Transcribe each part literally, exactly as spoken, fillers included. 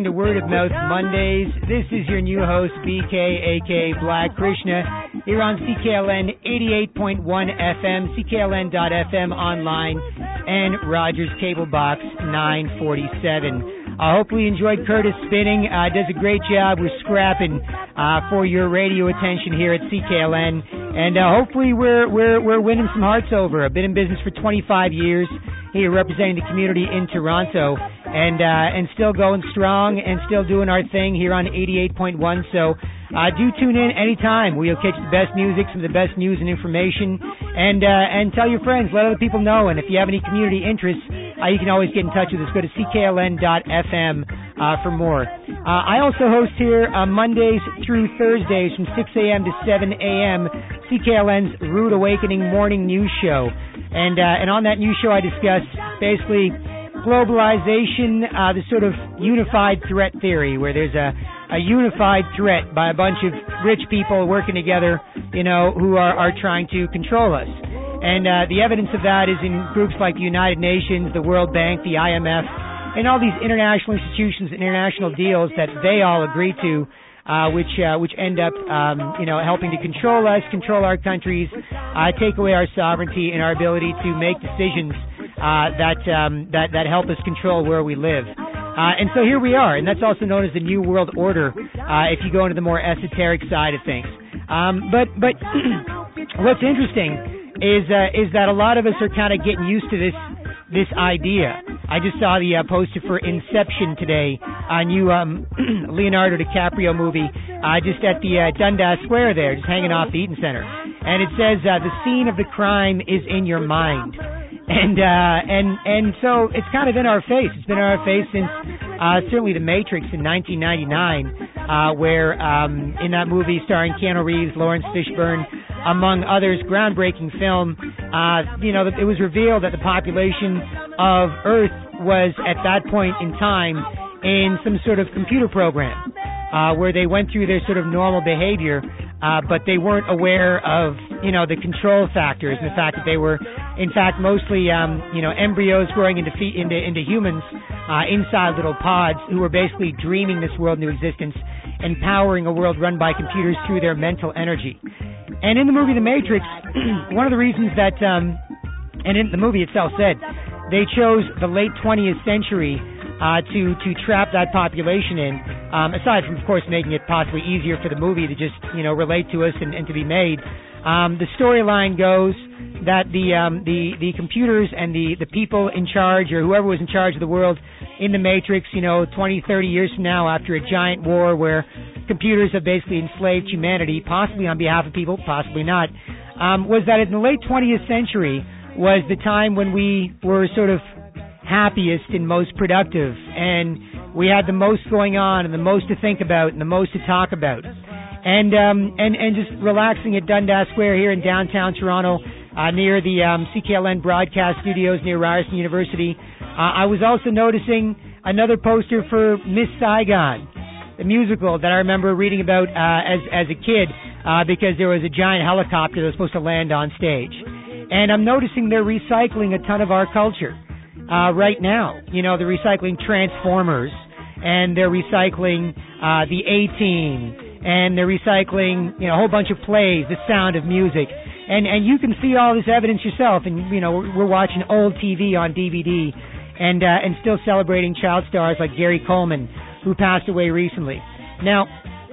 to Word of Mouth Mondays. This is your new host, B K, aka Black Krishna, here on C K L N eighty-eight point one F M, C K L N dot F M online, and Rogers Cable Box nine forty-seven. I uh, hopefully you enjoyed Curtis Spinning. Uh, does a great job with scrapping uh, for your radio attention here at C K L N, and uh, hopefully we're we're we're winning some hearts over. I've been in business for twenty-five years here, representing the community in Toronto, and uh, and still going strong and still doing our thing here on eighty-eight point one. So uh, do tune in anytime. We'll catch the best music, some of the best news and information, and uh, and tell your friends, let other people know. And if you have any community interests, uh, you can always get in touch with us. Go to C K L N dot F M uh, for more. Uh, I also host here uh, Mondays through Thursdays from six a.m. to seven a.m. C K L N's Rude Awakening Morning News Show. And uh, and on that news show, I discuss basically globalization, uh, the sort of unified threat theory, where there's a, a unified threat by a bunch of rich people working together, you know, who are, are trying to control us. And uh, the evidence of that is in groups like the United Nations, the World Bank, the I M F, and all these international institutions and international deals that they all agree to, Uh, which uh, which end up, um, you know, helping to control us, control our countries, uh, take away our sovereignty and our ability to make decisions uh, that um, that that help us control where we live. Uh, and so here we are, and that's also known as the New World Order. Uh, if you go into the more esoteric side of things, um, but but what's interesting is uh, is that a lot of us are kind of getting used to this this idea. I just saw the uh, poster for Inception today, a new um, Leonardo DiCaprio movie, uh, just at the uh, Dundas Square there, just hanging off the Eaton Center. And it says, uh, the scene of the crime is in your mind. And uh, and and so it's kind of in our face. It's been in our face since uh, certainly The Matrix in nineteen ninety-nine, uh, where um, in that movie starring Keanu Reeves, Lawrence Fishburne, among others, groundbreaking film, uh, you know, it was revealed that the population of Earth was at that point in time in some sort of computer program uh, where they went through their sort of normal behavior, uh, but they weren't aware of, you know, the control factors and the fact that they were, in fact, mostly, um, you know, embryos growing into fe- into, into humans uh, inside little pods who were basically dreaming this world into existence and powering a world run by computers through their mental energy. And in the movie The Matrix, one of the reasons that, um, and in the movie itself said, they chose the late twentieth century uh, to to trap that population in, um, aside from, of course, making it possibly easier for the movie to just, you know, relate to us and, and to be made. Um, the storyline goes that the um, the the computers and the, the people in charge, or whoever was in charge of the world in the Matrix, you know, twenty, thirty years from now, after a giant war where computers have basically enslaved humanity, possibly on behalf of people, possibly not, um, was that in the late twentieth century was the time when we were sort of happiest and most productive, and we had the most going on and the most to think about and the most to talk about. And um, and, and just relaxing at Dundas Square here in downtown Toronto, uh, near the um, C K L N broadcast studios near Ryerson University. Uh, I was also noticing another poster for Miss Saigon, the musical that I remember reading about uh, as as a kid, uh, because there was a giant helicopter that was supposed to land on stage. And I'm noticing they're recycling a ton of our culture uh, right now. You know, they're recycling Transformers, and they're recycling uh, the A-Team, and they're recycling, you know, a whole bunch of plays, The Sound of Music. And and you can see all this evidence yourself. And, you know, we're watching old T V on D V D and, uh, and still celebrating child stars like Gary Coleman, who passed away recently. Now,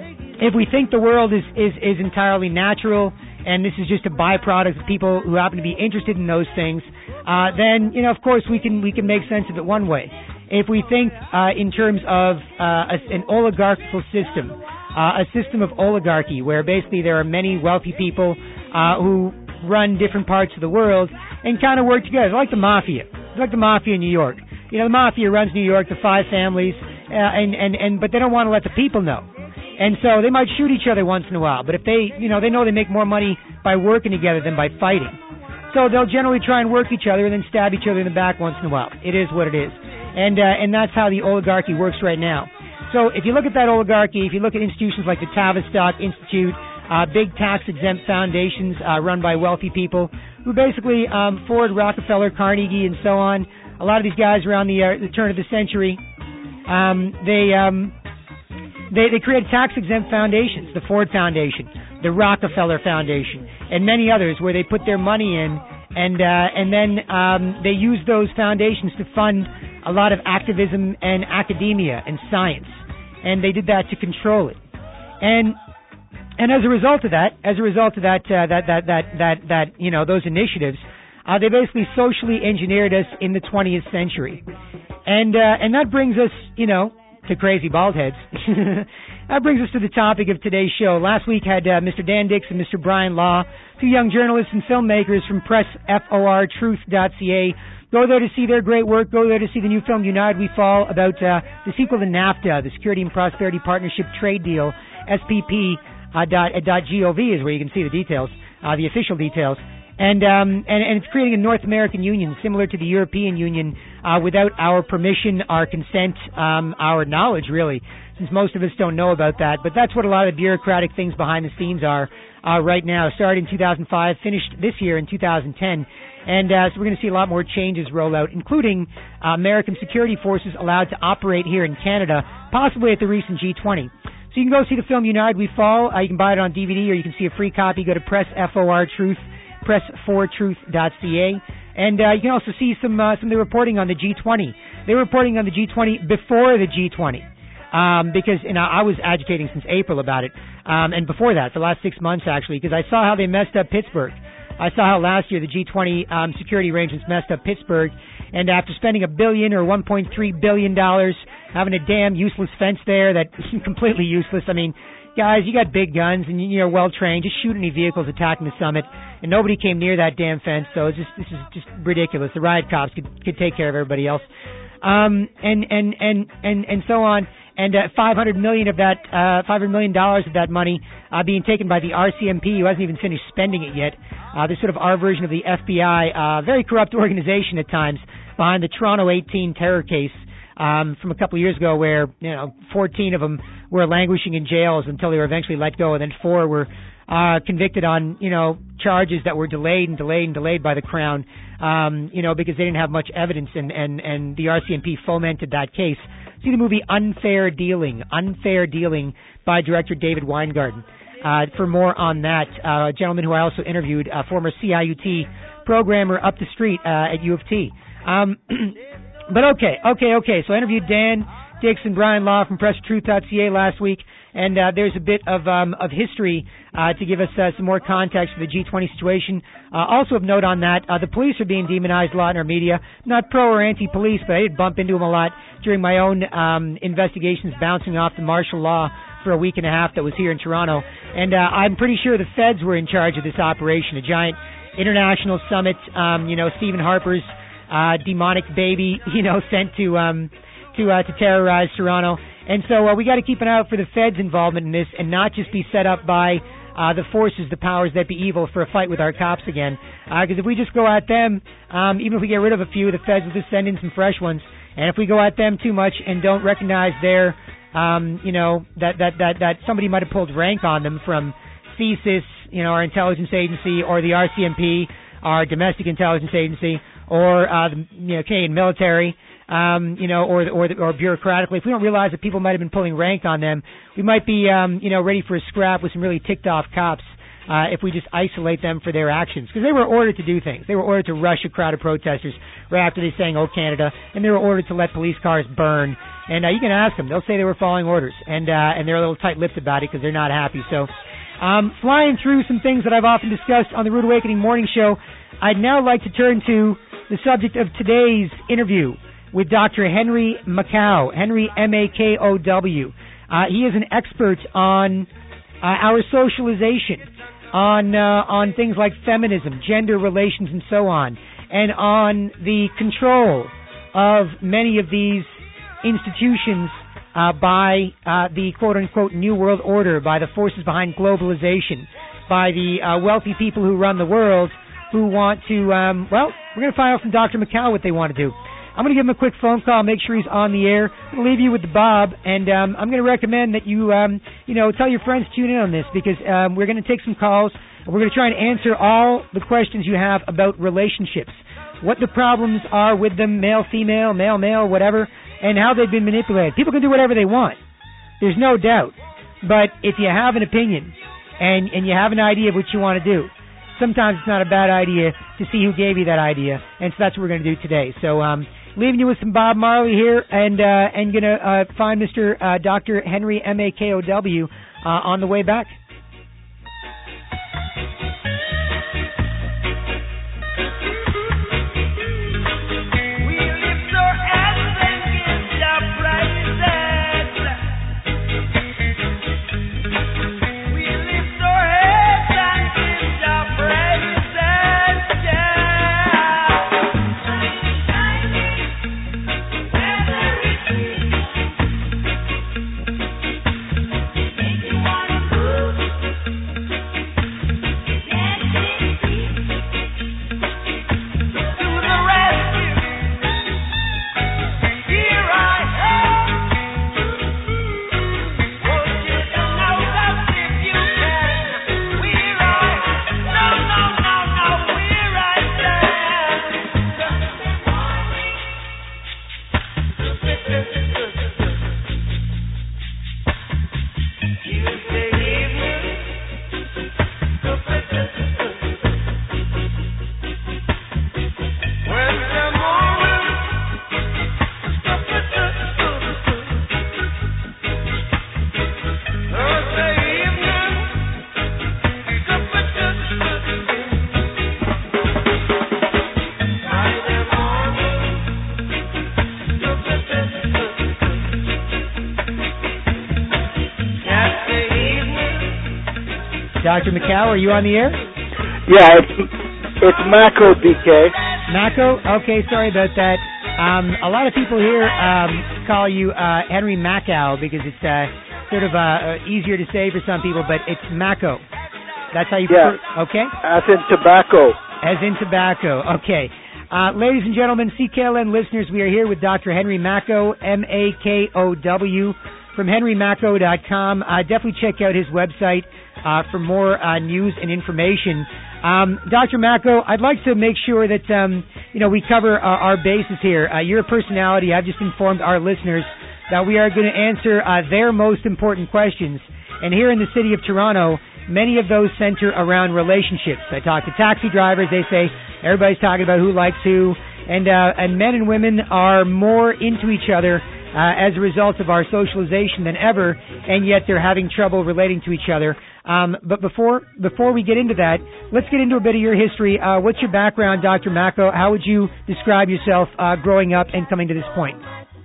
if we think the world is, is, is entirely natural, and this is just a byproduct of people who happen to be interested in those things, uh, then, you know, of course, we can we can make sense of it one way. If we think uh, in terms of uh, a, an oligarchical system, uh, a system of oligarchy, where basically there are many wealthy people uh, who run different parts of the world and kind of work together, like the mafia, like the mafia in New York. You know, the mafia runs New York, the five families, uh, and, and, and but they don't want to let the people know. And so they might shoot each other once in a while, but if they, you know, they know they make more money by working together than by fighting. So they'll generally try and work each other and then stab each other in the back once in a while. It is what it is. And uh, and that's how the oligarchy works right now. So if you look at that oligarchy, if you look at institutions like the Tavistock Institute, uh, big tax-exempt foundations uh, run by wealthy people who basically, um, Ford, Rockefeller, Carnegie, and so on, a lot of these guys around the, uh, the turn of the century, Um, they, um, they they created tax-exempt foundations, the Ford Foundation, the Rockefeller Foundation, and many others, where they put their money in, and uh, and then um, they use those foundations to fund a lot of activism and academia and science, and they did that to control it. And and as a result of that, as a result of that uh, that, that that that that you know those initiatives, uh, they basically socially engineered us in the twentieth century, and uh, and that brings us, you know, to crazy bald heads. That brings us to the topic of today's show. Last week had uh, Mister Dan Dix and Mister Brian Law, two young journalists and filmmakers from press for truth dot c a. Go there to see their great work. Go there to see the new film United We Fall, about uh, the sequel to NAFTA, the Security and Prosperity Partnership Trade Deal. S P P uh, dot, uh, dot gov is where you can see the details, uh, the official details. And, um, and and it's creating a North American Union similar to the European Union, uh, without our permission, our consent, um, our knowledge, really, since most of us don't know about that. But that's what a lot of the bureaucratic things behind the scenes are uh, right now. Started in two thousand five, finished this year in two thousand ten. And uh, so we're going to see a lot more changes roll out, including uh, American security forces allowed to operate here in Canada, possibly at the recent G twenty. So you can go see the film United We Fall. Uh, you can buy it on D V D, or you can see a free copy. Go to press for truth, press for truth dot c a. And uh, you can also see some uh, some of the reporting on the G twenty. They were reporting on the G twenty before the G twenty. Um, because you know, I was agitating since April about it. Um, and before that, for the last six months, actually, because I saw how they messed up Pittsburgh. I saw how last year the G twenty um, security arrangements messed up Pittsburgh, and after spending a billion or one point three billion dollars, having a damn useless fence there that completely useless. I mean, guys, you got big guns and you're well trained. Just shoot any vehicles attacking the summit, and nobody came near that damn fence. So it's just this is just ridiculous. The riot cops could could take care of everybody else, um, and and and and and so on. And uh, five hundred million of that, uh, five hundred million dollars of that money uh, being taken by the R C M P, who hasn't even finished spending it yet. Uh, this sort of our version of the F B I, uh, very corrupt organization at times, behind the Toronto eighteen terror case um, from a couple of years ago, where you know fourteen of them were languishing in jails until they were eventually let go, and then four were uh, convicted on you know charges that were delayed and delayed and delayed by the Crown, um, you know because they didn't have much evidence, and and and the R C M P fomented that case. See the movie Unfair Dealing, Unfair Dealing by director David Weingarten. Uh, for more on that, uh, a gentleman who I also interviewed, a former C I U T programmer up the street uh, at U of T. Um, but okay, okay, okay. So I interviewed Dan Dix and Brian Law from press truth dot c a last week, and uh, there's a bit of um, of history uh, to give us uh, some more context for the G twenty situation. Uh, also of note on that, uh, the police are being demonized a lot in our media. Not pro or anti-police, but I did bump into them a lot during my own um, investigations bouncing off the martial law for a week and a half that was here in Toronto. And uh, I'm pretty sure the feds were in charge of this operation, a giant international summit, um, you know, Stephen Harper's uh, demonic baby, you know, sent to um, to uh, to terrorize Toronto. And so uh, we got to keep an eye out for the feds' involvement in this, and not just be set up by uh, the forces, the powers that be evil, for a fight with our cops again. Because uh, if we just go at them, um, even if we get rid of a few, the feds will just send in some fresh ones. And if we go at them too much and don't recognize their, um, you know, that, that, that, that somebody might have pulled rank on them from C S I S, you know, our intelligence agency, or the R C M P, our domestic intelligence agency, or uh, the you know, Canadian military, um, you know, or or, or bureaucratically, if we don't realize that people might have been pulling rank on them, we might be, um, you know, ready for a scrap with some really ticked off cops. Uh, if we just isolate them for their actions. Because they were ordered to do things. They were ordered to rush a crowd of protesters right after they sang "Oh Canada," and they were ordered to let police cars burn. And uh, you can ask them. They'll say they were following orders. And uh, and they're a little tight-lipped about it because they're not happy. So um, flying through some things that I've often discussed on the Rude Awakening Morning Show, I'd now like to turn to the subject of today's interview with Doctor Henry Makow, Henry M A K O W. Uh, he is an expert on uh, our socialization, on uh, on things like feminism, gender relations, and so on, and on the control of many of these institutions uh, by uh, the quote-unquote New World Order, by the forces behind globalization, by the uh, wealthy people who run the world, who want to, um, well, we're going to find out from Doctor Makow what they want to do. I'm going to give him a quick phone call, make sure he's on the air. I'm going to leave you with the Bob, and um, I'm going to recommend that you, um, you know, tell your friends to tune in on this, because um, we're going to take some calls, and we're going to try and answer all the questions you have about relationships, what the problems are with them, male, female, male, male, whatever, and how they've been manipulated. People can do whatever they want. There's no doubt. But if you have an opinion and, and you have an idea of what you want to do, sometimes it's not a bad idea to see who gave you that idea. And so that's what we're going to do today. So um, leaving you with some Bob Marley here, and uh, and going to uh, find Mister Uh, Doctor Henry M A K O W uh, on the way back. Doctor McCow, are you on the air? Yeah, it's it's Mako, B K. Mako? Okay, sorry about that. Um, a lot of people here um, call you uh, Henry Macau because it's uh, sort of uh, easier to say for some people, but it's Mako. That's how you yeah. prefer. Okay. As in tobacco. As in tobacco. Okay. Uh, ladies and gentlemen, C K L N listeners, we are here with Doctor Henry Mako, M A K O W, from henry mako dot com. Uh, definitely check out his website uh, for more uh, news and information. Um, Doctor Mako, I'd like to make sure that um, you know we cover uh, our bases here. Uh, you're a personality. I've just informed our listeners that we are going to answer uh, their most important questions. And here in the city of Toronto, many of those center around relationships. I talk to taxi drivers. They say everybody's talking about who likes who. And, uh, and men and women are more into each other uh, as a result of our socialization than ever, and yet they're having trouble relating to each other. Um, but before before we get into that, let's get into a bit of your history. Uh, what's your background, Doctor Mako? How would you describe yourself uh, growing up and coming to this point?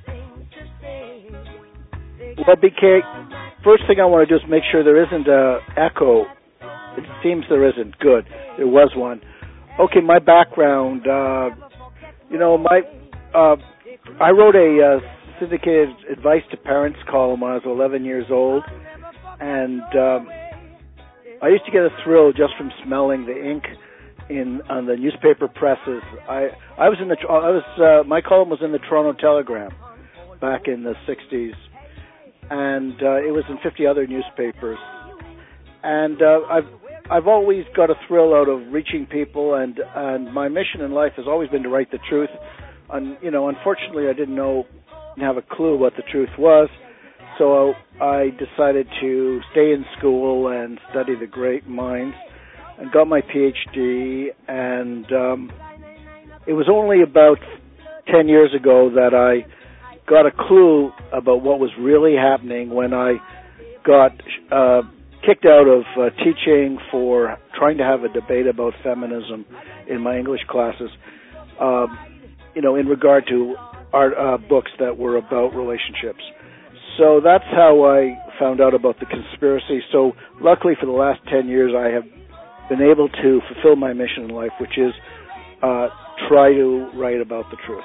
Well, B K, first thing I want to do is make sure there isn't an echo. It seems there isn't. Good. There was one. Okay, my background, uh, you know, my uh, I wrote a uh, syndicated advice to parents column when I was eleven years old, and um, I used to get a thrill just from smelling the ink in on the newspaper presses. I I was in the I was uh, my column was in the Toronto Telegram back in the sixties, and uh, it was in fifty other newspapers, and uh, I've I've always got a thrill out of reaching people, and and my mission in life has always been to write the truth. And you know, unfortunately, I didn't know, didn't have a clue what the truth was, so I decided to stay in school and study the great minds, and got my P H D. And um, it was only about ten years ago that I got a clue about what was really happening when I got uh, kicked out of uh, teaching for trying to have a debate about feminism in my English classes, um, you know, in regard to art uh, books that were about relationships. So that's how I found out about the conspiracy. So luckily for the last ten years, I have been able to fulfill my mission in life, which is uh, try to write about the truth.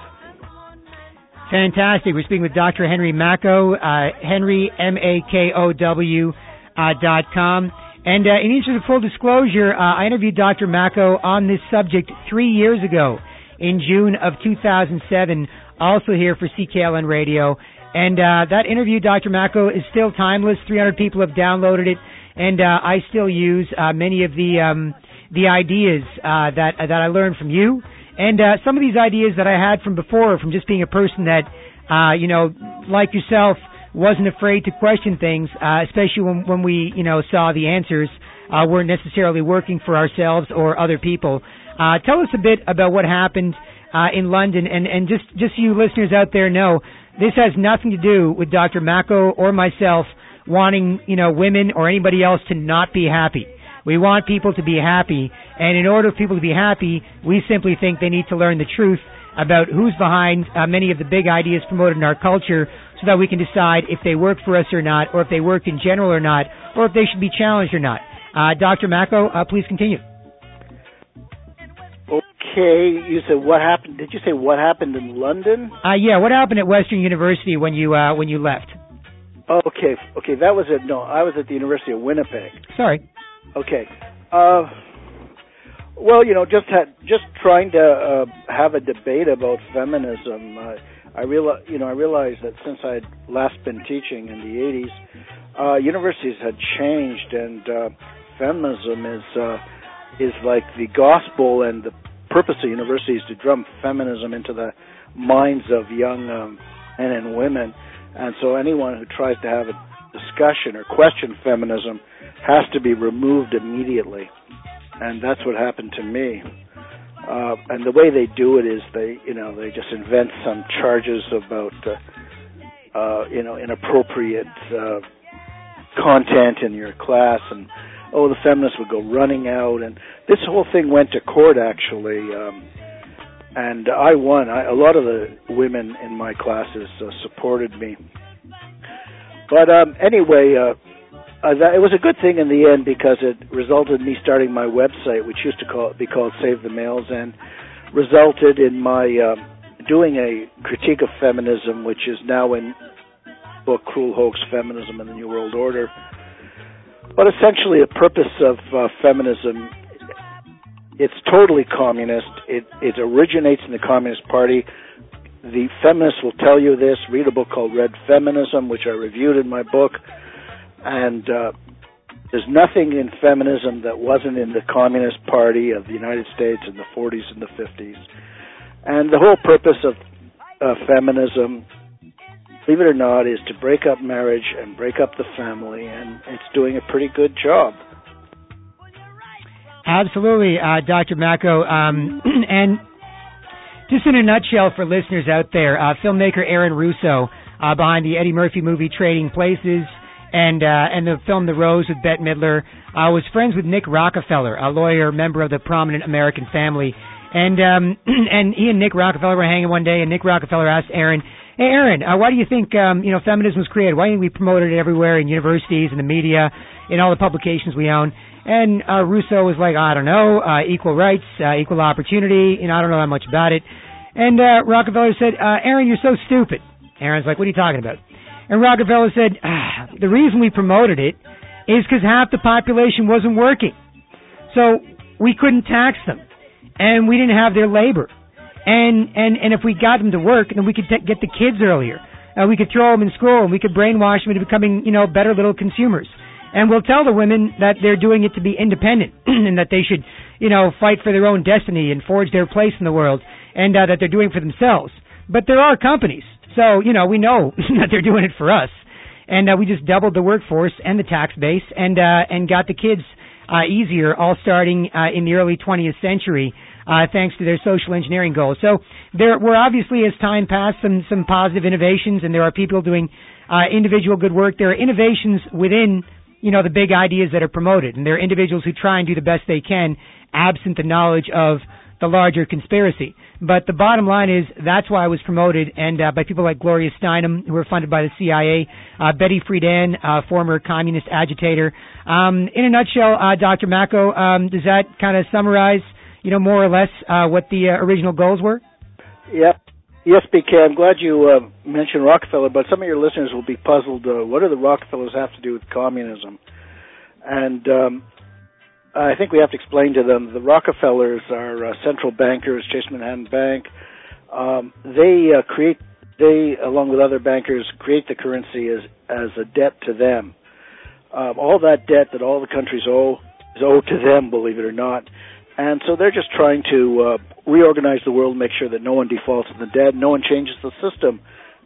Fantastic. We're speaking with Doctor Henry Mako, uh, Henry, M A K O W, uh, dot com. And uh, in interest of full disclosure, uh, I interviewed Doctor Mako on this subject three years ago in June of two thousand seven, also here for C K L N Radio. And uh, that interview, Doctor Mako, is still timeless. three hundred people have downloaded it, and uh, I still use uh, many of the um, the ideas uh, that that I learned from you. And uh, some of these ideas that I had from before, from just being a person that uh, you know, like yourself, wasn't afraid to question things, uh, especially when, when we, you know, saw the answers uh, weren't necessarily working for ourselves or other people. Uh, tell us a bit about what happened uh, in London, and, and just, just so you listeners out there know, this has nothing to do with Doctor Mako or myself wanting, you know, women or anybody else to not be happy. We want people to be happy, and in order for people to be happy, we simply think they need to learn the truth about who's behind uh, many of the big ideas promoted in our culture so that we can decide if they work for us or not, or if they work in general or not, or if they should be challenged or not. Uh, Doctor Mako, uh, please continue. Okay, you said what happened, did you say what happened in London? Uh, yeah, what happened at Western University when you uh, when you left? Okay, okay, that was it. No, I was at the University of Winnipeg. Sorry. Okay. Uh, well, you know, just had, just trying to uh, have a debate about feminism. Uh, I real, you know, I realized that since I'd last been teaching in the eighties, uh, universities had changed, and uh, feminism is uh, is like the gospel, and the purpose of universities to drum feminism into the minds of young um, men and women. And so anyone who tries to have a discussion or question feminism has to be removed immediately. And that's what happened to me. Uh, and the way they do it is they, you know, they just invent some charges about, uh, uh, you know, inappropriate uh, content in your class, and oh, the feminists would go running out, and this whole thing went to court actually. Um, And I won. I, a lot of the women in my classes uh, supported me. But um, anyway, uh, uh, that, it was a good thing in the end because it resulted in me starting my website, which used to call, be called Save the Males, and resulted in my uh, doing a critique of feminism, which is now in the book Cruel Hoax, Feminism and the New World Order. But essentially the purpose of uh, feminism, it's totally communist. It, it originates in the Communist Party. The feminists will tell you this. Read a book called Red Feminism, which I reviewed in my book. And uh, there's nothing in feminism that wasn't in the Communist Party of the United States in the forties and the fifties. And the whole purpose of uh, feminism, believe it or not, is to break up marriage and break up the family. And it's doing a pretty good job. Absolutely, uh, Doctor Mako. Um, and just in a nutshell for listeners out there, uh, filmmaker Aaron Russo, uh, behind the Eddie Murphy movie Trading Places and uh, and the film The Rose with Bette Midler, uh, was friends with Nick Rockefeller, a lawyer, member of the prominent American family. And um, and he and Nick Rockefeller were hanging one day, and Nick Rockefeller asked Aaron, "Hey, Aaron, uh, why do you think um, you know feminism was created? Why do you think we promoted it everywhere in universities, in the media, in all the publications we own?" And uh, Russo was like, I don't know, uh, equal rights, uh, equal opportunity, you know, I don't know that much about it. And uh, Rockefeller said, uh, Aaron, you're so stupid. Aaron's like, what are you talking about? And Rockefeller said, ah, the reason we promoted it is because half the population wasn't working. So we couldn't tax them, and we didn't have their labor. And and, and if we got them to work, then we could t- get the kids earlier. Uh, we could throw them in school, and we could brainwash them into becoming, you know, better little consumers. And we'll tell the women that they're doing it to be independent and that they should, you know, fight for their own destiny and forge their place in the world, and uh, that they're doing it for themselves. But there are companies. So, you know, we know that they're doing it for us. And uh, we just doubled the workforce and the tax base and uh, and got the kids uh, easier, all starting uh, in the early twentieth century, uh, thanks to their social engineering goals. So there were obviously, as time passed, some, some positive innovations, and there are people doing uh, individual good work. There are innovations within, you know, the big ideas that are promoted. And there are individuals who try and do the best they can, absent the knowledge of the larger conspiracy. But the bottom line is that's why I was promoted, and uh, by people like Gloria Steinem, who were funded by the C I A, uh, Betty Friedan, uh, former communist agitator. Um, in a nutshell, uh, Doctor Mako, um, does that kind of summarize, you know, more or less uh, what the uh, original goals were? Yeah. Yes, B K, I'm glad you uh, mentioned Rockefeller, but some of your listeners will be puzzled. Uh, what do the Rockefellers have to do with communism? And um, I think we have to explain to them the Rockefellers are uh, central bankers, Chase Manhattan Bank. Um, they uh, create, they, along with other bankers, create the currency as, as a debt to them. Um, all that debt that all the countries owe is owed to them, believe it or not. And so they're just trying to uh, reorganize the world, make sure that no one defaults in the debt, no one changes the system.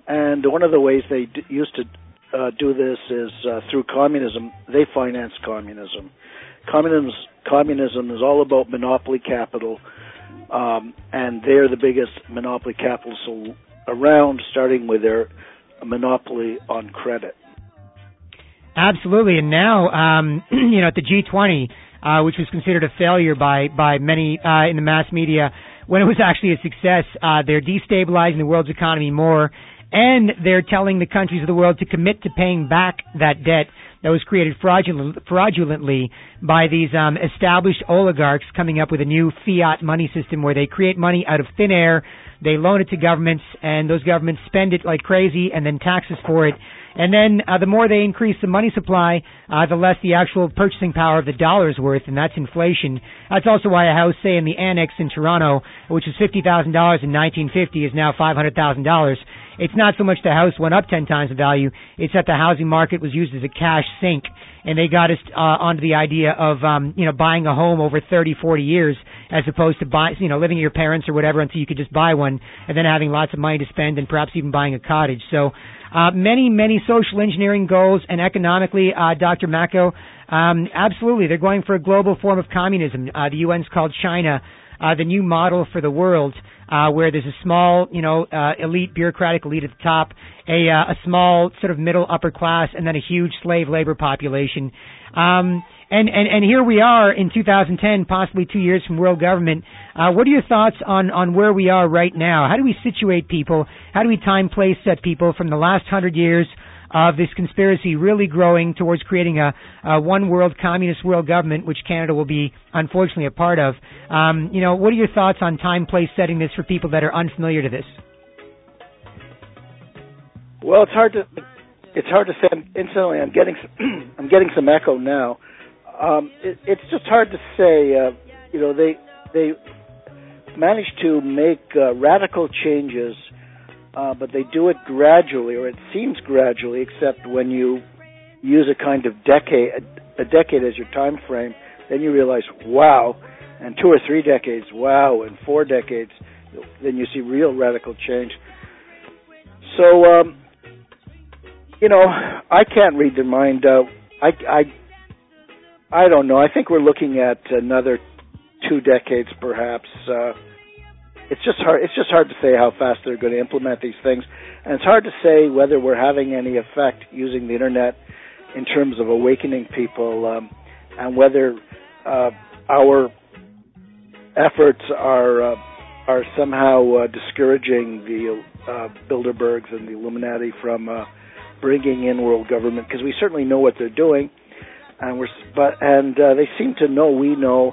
And one of the ways they d- used to uh, do this is uh, through communism. They financed communism. Communism, communism is all about monopoly capital, um, and they're the biggest monopoly capitalists around, starting with their monopoly on credit. Absolutely, and now, um, you know, at the G twenty, uh, which was considered a failure by by many uh, in the mass media, when it was actually a success, uh, they're destabilizing the world's economy more, and they're telling the countries of the world to commit to paying back that debt that was created fraudulent, fraudulently by these um, established oligarchs coming up with a new fiat money system where they create money out of thin air, they loan it to governments, and those governments spend it like crazy and then tax us for it. And then uh, the more they increase the money supply, uh, the less the actual purchasing power of the dollar is worth, and that's inflation. That's also why a house, say, in the Annex in Toronto, which was fifty thousand dollars in nineteen fifty, is now five hundred thousand dollars. It's not so much the house went up ten times the value, it's that the housing market was used as a cash sink, and they got us uh, onto the idea of, um, you know, buying a home over thirty, forty years, as opposed to buy, you know, living with your parents or whatever until you could just buy one, and then having lots of money to spend and perhaps even buying a cottage. So, Uh, many, many social engineering goals, and economically, uh, Doctor Mako, um, absolutely, they're going for a global form of communism. Uh, the U N's called China, uh, the new model for the world, uh, where there's a small, you know, uh, elite, bureaucratic elite at the top, a, uh, a small sort of middle upper class, and then a huge slave labor population. Um, and, and, and here we are in two thousand ten, possibly two years from world government. Uh, what are your thoughts on, on where we are right now? How do we situate people? How do we time, place, set people from the last hundred years of this conspiracy really growing towards creating a, a one world communist world government, which Canada will be unfortunately a part of? Um, you know, what are your thoughts on time, place, setting this for people that are unfamiliar to this? Well, it's hard to it's hard to say. Instantly, I'm getting some, I'm getting some echo now. Um, it, it's just hard to say. Uh, you know, they they managed to make uh, radical changes, uh, but they do it gradually, or it seems gradually, except when you use a kind of decade, a, a decade as your time frame, then you realize, wow, and two or three decades, wow, and four decades, then you see real radical change. So, um, you know, I can't read their mind. Uh, I, I, I don't know. I think we're looking at another two decades, perhaps. Uh, it's just hard. It's just hard to say how fast they're going to implement these things, and it's hard to say whether we're having any effect using the internet in terms of awakening people, um, and whether uh, our efforts are uh, are somehow uh, discouraging the uh, Bilderbergs and the Illuminati from uh, bringing in world government, because we certainly know what they're doing, and we're but and uh, they seem to know we know,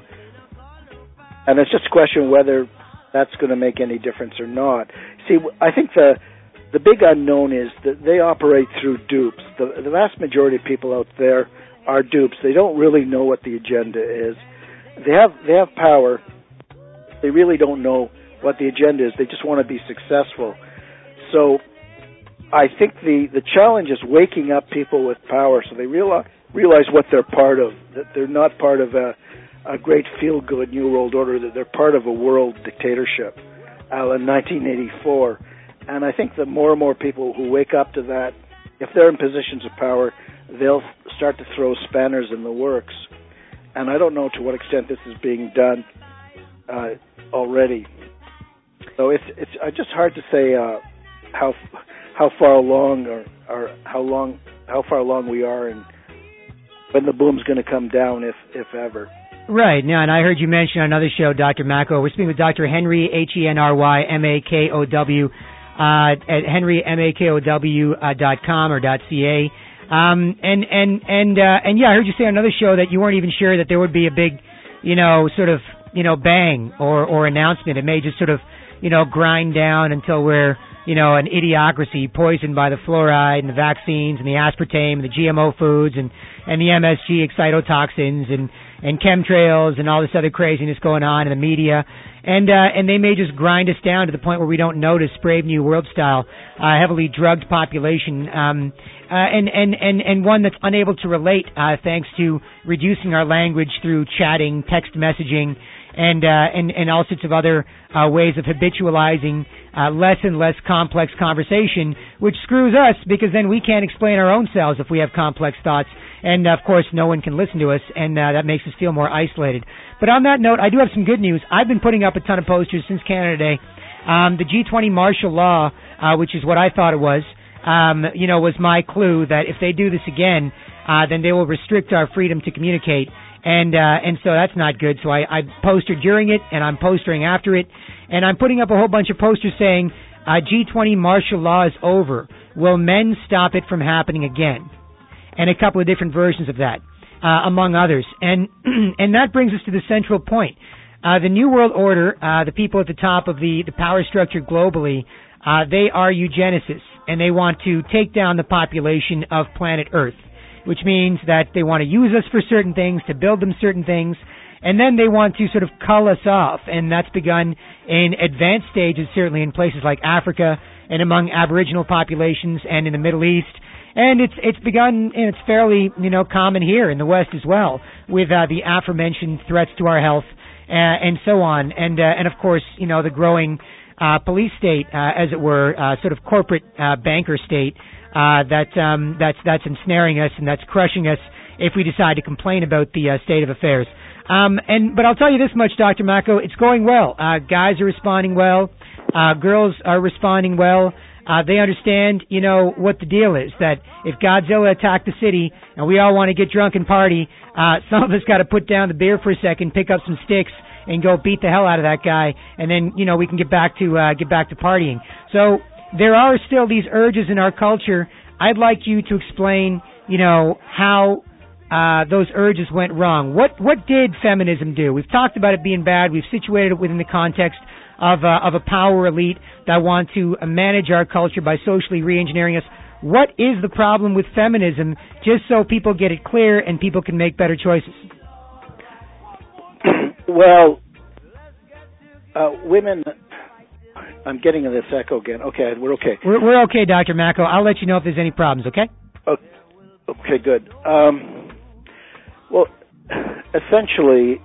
and it's just a question whether that's going to make any difference or not. See, I think the the big unknown is that they operate through dupes. The, the vast majority of people out there are dupes. They don't really know what the agenda is. They have they have power. They really don't know what the agenda is. They just want to be successful. So I think the, the challenge is waking up people with power so they realize, realize what they're part of, that they're not part of a, a great feel-good New World Order, that they're part of a world dictatorship, a la nineteen eighty-four. And I think that more and more people who wake up to that, if they're in positions of power, they'll start to throw spanners in the works. And I don't know to what extent this is being done uh, already. So it's it's uh, just hard to say uh, how how far along or, or how long how far along we are and when the boom's going to come down, if if ever. Right. Now, and I heard you mention on another show, Doctor Mako. We're speaking with Doctor Henry, H E N R Y M A K O W, uh, at henry m a k o w dot com or .ca. Um, and and and uh, and yeah, I heard you say on another show that you weren't even sure that there would be a big, you know, sort of, you know, bang or or announcement. It may just sort of, you know, grind down until we're, you know, an idiocracy poisoned by the fluoride and the vaccines and the aspartame and the G M O foods and, and the M S G excitotoxins and, and chemtrails and all this other craziness going on in the media. And uh, and they may just grind us down to the point where we don't notice Brave New World style, uh, heavily drugged population, um, uh, and, and, and, and one that's unable to relate uh, thanks to reducing our language through chatting, text messaging, and uh, and and all sorts of other uh, ways of habitualizing uh, less and less complex conversation, which screws us because then we can't explain our own selves if we have complex thoughts, and of course no one can listen to us, and uh, that makes us feel more isolated. But on that note, I do have some good news. I've been putting up a ton of posters since Canada Day. Um, the G twenty martial law, uh, which is what I thought it was, um, you know, was my clue that if they do this again, uh, then they will restrict our freedom to communicate. And, uh, and so that's not good. So I, I postered during it, and I'm postering after it, and I'm putting up a whole bunch of posters saying, uh, G twenty martial law is over. Will men stop it from happening again? And a couple of different versions of that, uh, among others. And, and that brings us to the central point. Uh, the New World Order, uh, the people at the top of the, the power structure globally, uh, they are eugenicists, and they want to take down the population of planet Earth, which means that they want to use us for certain things, to build them certain things, and then they want to sort of cull us off, and that's begun in advanced stages, certainly in places like Africa and among Aboriginal populations and in the Middle East. And it's it's begun, and it's fairly, you know, common here in the West as well, with uh, the aforementioned threats to our health, Uh, and so on, and uh, and of course, you know, the growing uh, police state, uh, as it were, uh, sort of corporate uh, banker state uh, that um, that's that's ensnaring us and that's crushing us if we decide to complain about the uh, state of affairs. Um, and but I'll tell you this much, Doctor Mako, it's going well. Uh, guys are responding well, uh, girls are responding well. Uh, they understand, you know, what the deal is, that if Godzilla attacked the city and we all want to get drunk and party, uh, some of us got to put down the beer for a second, pick up some sticks, and go beat the hell out of that guy, and then, you know, we can get back to, uh, get back to partying. So there are still these urges in our culture. I'd like you to explain, you know, how, uh, those urges went wrong. What, what did feminism do? We've talked about it being bad. We've situated it within the context of uh, of a power elite that want to uh, manage our culture by socially re-engineering us. What is the problem with feminism, just so people get it clear and people can make better choices? Well, uh, women, I'm getting this echo again. Okay, we're okay. We're, we're okay, Doctor Mako. I'll let you know if there's any problems, okay? Okay, okay good. Um, well, essentially,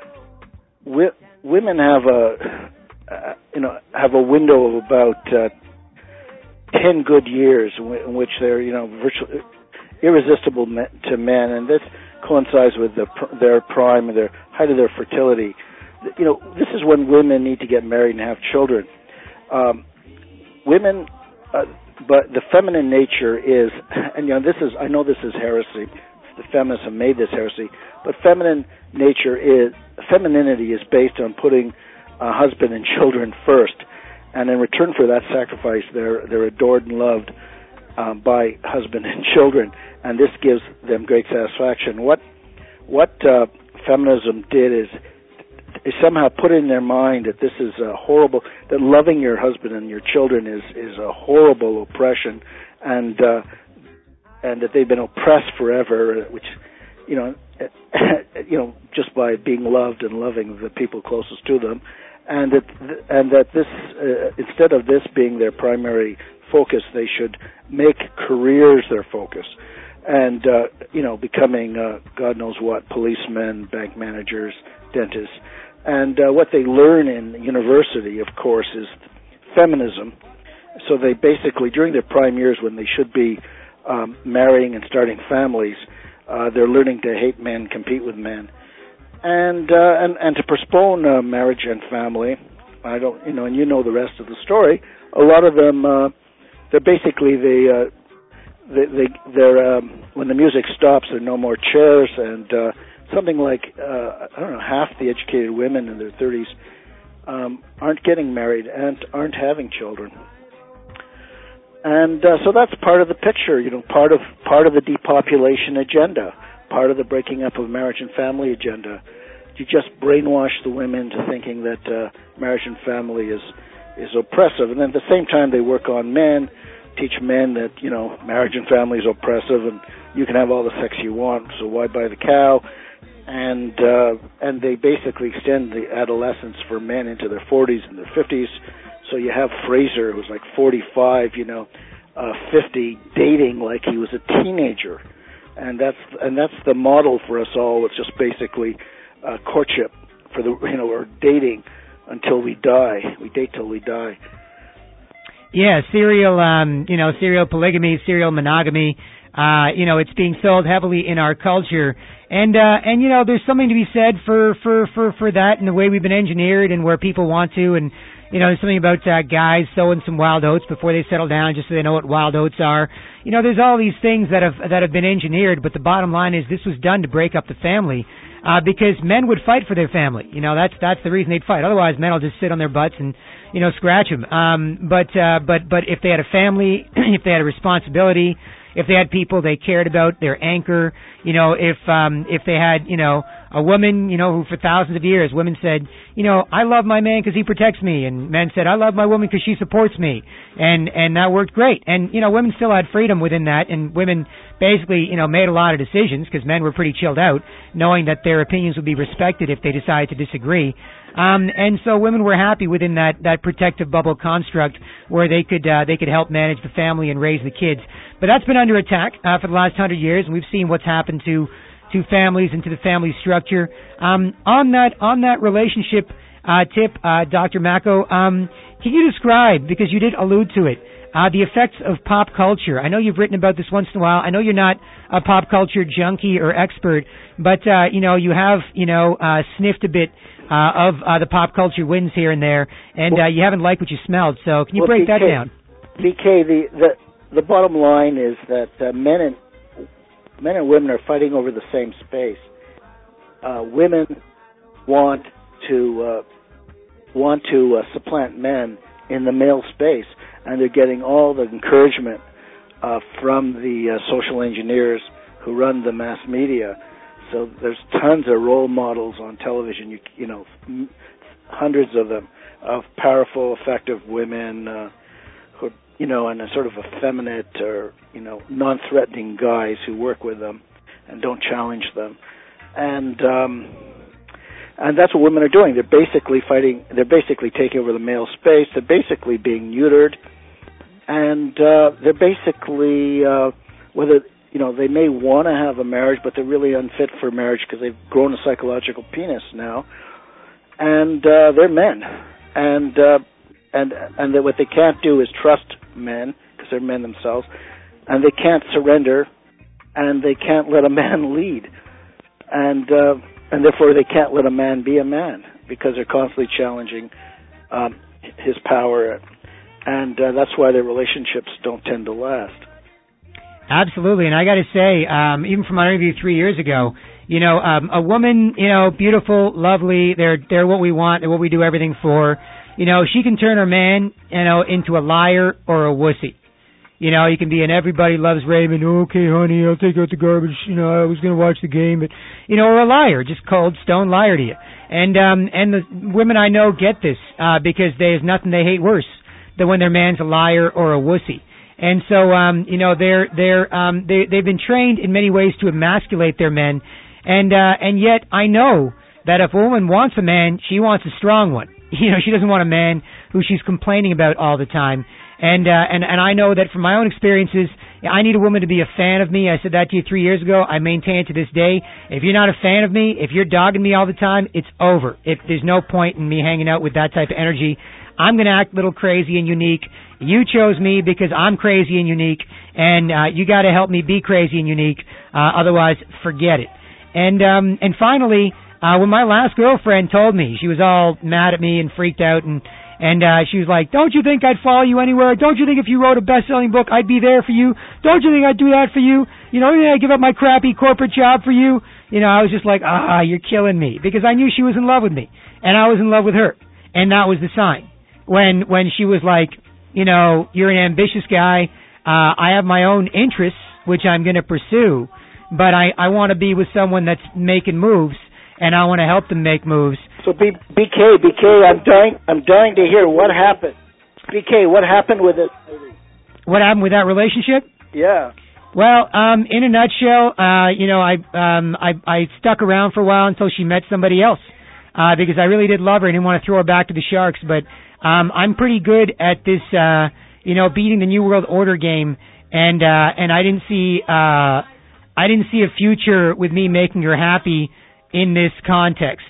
we, women have a... Uh, you know, have a window of about uh, ten good years in, w- in which they're, you know, virtually irresistible me- to men, and this coincides with the pr- their prime and their height of their fertility. You know, this is when women need to get married and have children. Um, women, uh, but the feminine nature is, and you know, this is, I know this is heresy. The feminists have made this heresy, but feminine nature is, femininity is based on putting a husband and children first, and in return for that sacrifice, they're they're adored and loved um, by husband and children, and this gives them great satisfaction. What what uh, feminism did is, is somehow put in their mind that this is a horrible, that loving your husband and your children is is a horrible oppression, and uh, and that they've been oppressed forever, which, you know, you know, just by being loved and loving the people closest to them. And that, and that this, uh, instead of this being their primary focus, they should make careers their focus, and uh, you know, becoming uh, God knows what, policemen, bank managers, dentists, and uh, what they learn in university, of course, is feminism. So they basically, during their prime years, when they should be um, marrying and starting families, uh, they're learning to hate men, compete with men. And, uh, and and to postpone uh, marriage and family, I don't, you know, and you know the rest of the story. A lot of them, uh, they're basically they, uh, they, they they're um, when the music stops, there are no more chairs, and uh, something like uh, I don't know, half the educated women in their thirties um, aren't getting married and aren't having children. And uh, so that's part of the picture, you know, part of part of the depopulation agenda. Part of the breaking up of marriage and family agenda. You just brainwash the women to thinking that uh, marriage and family is is oppressive, and then at the same time they work on men, teach men that, you know, marriage and family is oppressive, and you can have all the sex you want, so why buy the cow? And uh, and they basically extend the adolescence for men into their forties and their fifties. So you have Fraser, who's like forty-five, you know, uh, fifty, dating like he was a teenager. And that's and that's the model for us all. It's just basically uh, courtship for the you know, or dating until we die. We date till we die. Yeah, serial, um, you know, serial polygamy, serial monogamy. Uh, you know, it's being sold heavily in our culture, and uh, and you know, there's something to be said for for for for that, and the way we've been engineered, and where people want to, and you know, there's something about uh, guys sowing some wild oats before they settle down, just so they know what wild oats are. You know, there's all these things that have that have been engineered, but the bottom line is this was done to break up the family, uh, because men would fight for their family. You know, that's that's the reason they'd fight. Otherwise, men will just sit on their butts and, you know, scratch them. Um, but uh, but but if they had a family, if they had a responsibility, if they had people they cared about, their anchor, you know, if um, if they had, you know, a woman, you know, who for thousands of years, women said, you know, I love my man because he protects me, and men said, I love my woman because she supports me, and and that worked great. And you know, women still had freedom within that, and women basically, you know, made a lot of decisions because men were pretty chilled out, knowing that their opinions would be respected if they decided to disagree. Um, and so women were happy within that, that protective bubble construct where they could uh, they could help manage the family and raise the kids. But that's been under attack uh, for the last hundred years, and we've seen what's happened to to families and to the family structure. Um, on that on that relationship uh, tip, uh, Doctor Mako, um, can you describe, because you did allude to it, uh, the effects of pop culture? I know you've written about this once in a while. I know you're not a pop culture junkie or expert, but uh, you know you have you know uh, sniffed a bit Uh, of uh, the pop culture winds here and there, and uh, you haven't liked what you smelled. So can you well, break B K, that down? B K, the, the the bottom line is that uh, men and men and women are fighting over the same space. Uh, women want to uh, want to uh, supplant men in the male space, and they're getting all the encouragement uh, from the uh, social engineers who run the mass media. So there's tons of role models on television, you, you know, m- hundreds of them, of powerful, effective women uh, who, you know, and a sort of effeminate or, you know, non-threatening guys who work with them and don't challenge them. And um, and that's what women are doing. They're basically fighting, they're basically taking over the male space. They're basically being neutered. And uh, they're basically, uh, whether... You know, they may want to have a marriage, but they're really unfit for marriage because they've grown a psychological penis now, and uh, they're men, and uh, and and that what they can't do is trust men because they're men themselves, and they can't surrender, and they can't let a man lead, and uh, and therefore they can't let a man be a man because they're constantly challenging um, his power, and uh, that's why their relationships don't tend to last. Absolutely, and I got to say, um, even from my interview three years ago, you know, um, a woman, you know, beautiful, lovely, they're they're what we want, they're what we do everything for. You know, she can turn her man, you know, into a liar or a wussy. You know, you can be an everybody loves Raymond, okay, honey, I'll take out the garbage, you know, I was going to watch the game, but, you know, or a liar, just cold stone liar to you. And um, and the women I know get this uh, because there's nothing they hate worse than when their man's a liar or a wussy. And so, um, you know, they're they're um, they they've been trained in many ways to emasculate their men, and uh, and yet I know that if a woman wants a man, she wants a strong one. You know, she doesn't want a man who she's complaining about all the time. And uh, and and I know that from my own experiences, I need a woman to be a fan of me. I said that to you three years ago. I maintain it to this day. If you're not a fan of me, if you're dogging me all the time, it's over. If there's no point in me hanging out with that type of energy. I'm going to act a little crazy and unique. You chose me because I'm crazy and unique, and uh, you got to help me be crazy and unique. Uh, otherwise, forget it. And um, and finally, uh, when my last girlfriend told me, she was all mad at me and freaked out, and and uh, she was like, "Don't you think I'd follow you anywhere? Don't you think if you wrote a best-selling book, I'd be there for you? Don't you think I'd do that for you? You know, I'd give up my crappy corporate job for you?" You know, I was just like, "Ah, you're killing me," because I knew she was in love with me, and I was in love with her, and that was the sign. When when she was like, you know, you're an ambitious guy, uh, I have my own interests, which I'm going to pursue, but I, I want to be with someone that's making moves, and I want to help them make moves. So B, BK, BK, I'm dying, I'm dying to hear what happened. B K, what happened with it? What happened with that relationship? Yeah. Well, um, in a nutshell, uh, you know, I, um, I, I stuck around for a while until she met somebody else, uh, because I really did love her and didn't want to throw her back to the Sharks, but Um, I'm pretty good at this, uh, you know, beating the New World Order game, and uh, and I didn't see, uh, I didn't see a future with me making her happy in this context.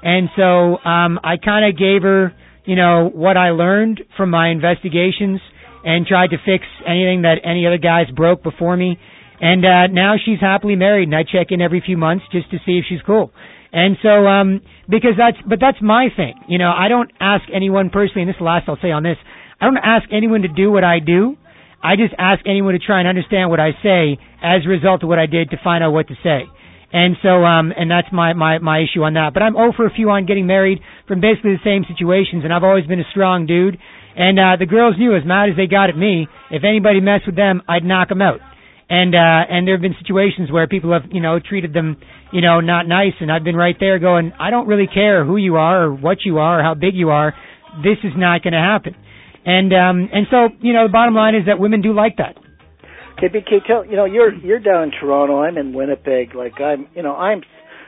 And so um, I kind of gave her, you know, what I learned from my investigations and tried to fix anything that any other guys broke before me. And uh, now she's happily married, and I check in every few months just to see if she's cool. And so, um, because that's, but that's my thing. You know, I don't ask anyone personally, and this is the last I'll say on this, I don't ask anyone to do what I do. I just ask anyone to try and understand what I say as a result of what I did to find out what to say. And so, um, and that's my, my, my issue on that. But I'm oh for a few on getting married from basically the same situations, and I've always been a strong dude. And, uh, the girls knew, as mad as they got at me, if anybody messed with them, I'd knock them out. And, uh, and there have been situations where people have, you know, treated them, you know, not nice, and I've been right there going, I don't really care who you are or what you are or how big you are. This is not going to happen. And, um, and so, you know, the bottom line is that women do like that. Okay, B K, tell, you know, you're, you're down in Toronto, I'm in Winnipeg, like I'm, you know, I'm,